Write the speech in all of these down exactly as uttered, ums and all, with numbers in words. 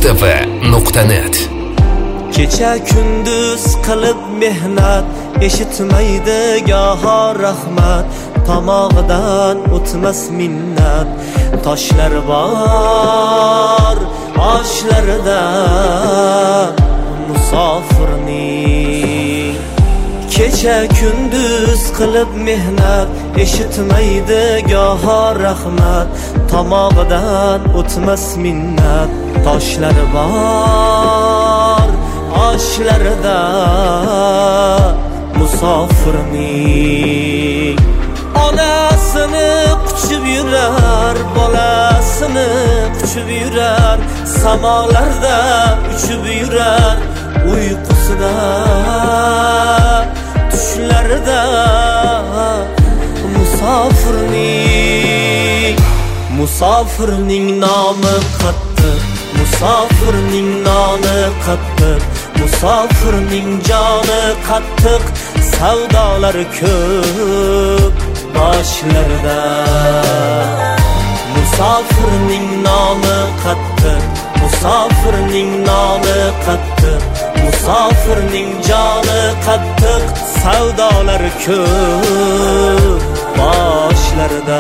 mustafa nuqta net. Kecha kunduz qilib mehnat, eshitmaydi goho rahmat, tomog'idan o'tmas minnat. Toshlar bor oshlarida musofirning. Kecha kunduz qilib mehnat, eshitmaydi goho rahmat, tomog'idan o'tmas minnat. Toshlar bor oshlarida musofirning. Onasini quchib yurar, bolasini quchib yurar, samolarda uchib yurar, uyqusida tushlarida musofirning. Musofirning nomi qattiq, musofirning noni qattiq, musofirning joni qattiq, savdolar ko'p boshlarda. Musofirning nomi qattiq, musofirning noni qattiq, musofirning joni qattiq, savdolar ko'p boshlarda.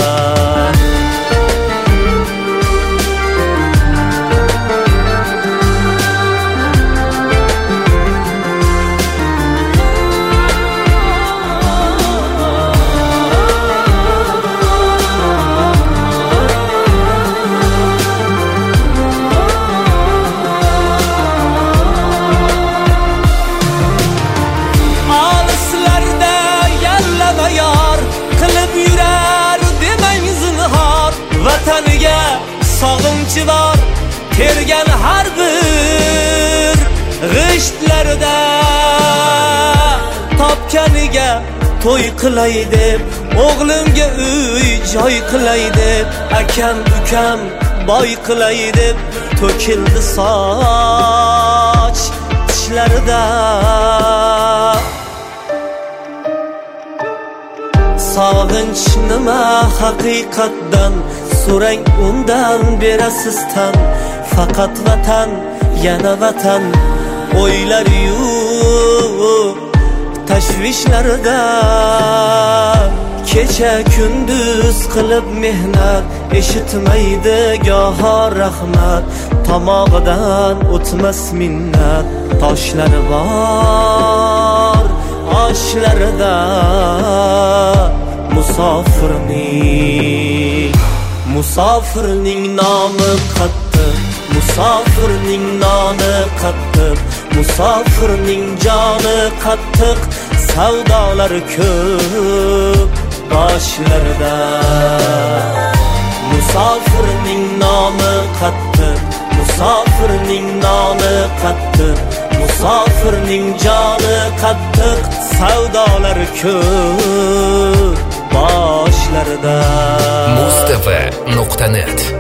Vataniga sog'inchi bor, tergan har bir g'ishtlarida. Topkaniga to'y qilay deb, o'g'limga uy joy qilay deb, akam ukam boy qilay deb, to'kildi soch tishlarida. Sog'inch nima haqiqatdan, so'rang undan berasiz tan. Faqat vatan, yana vatan, o'ylar yo'q tashvishlarida. Kecha kunduz qilib mehnat, eshitmaydi goho rahmat, tomog'idan o'tmas minnat. Toshlar bor oshlarida musofirning. Musofirning nomi qattiq, musofirning noni qattiq, musofirning joni qattiq, savdolar ko'p boshlarda. Musofirning nomi qattiq, musofirning noni qattiq, musofirning joni qattiq, savdolar ko'p boshlarda. mustafa nuqta net.